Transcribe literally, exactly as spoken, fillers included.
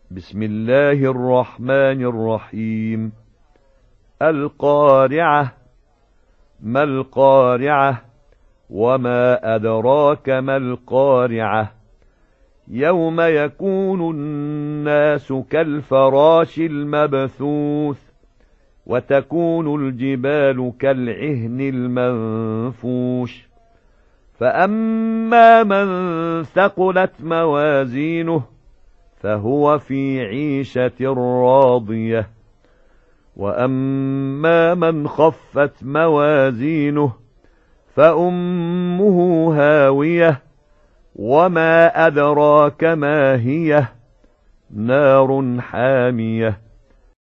بسم الله الرحمن الرحيم. القارعة. ما القارعة؟ وما أدراك ما القارعة؟ يوم يكون الناس كالفراش المبثوث وتكون الجبال كالعهن المنفوش. فأما من ثقلت موازينه فهو في عيشة راضية، وأما من خفت موازينه فأمه هاوية، وما أدراك ما هي؟ نار حامية.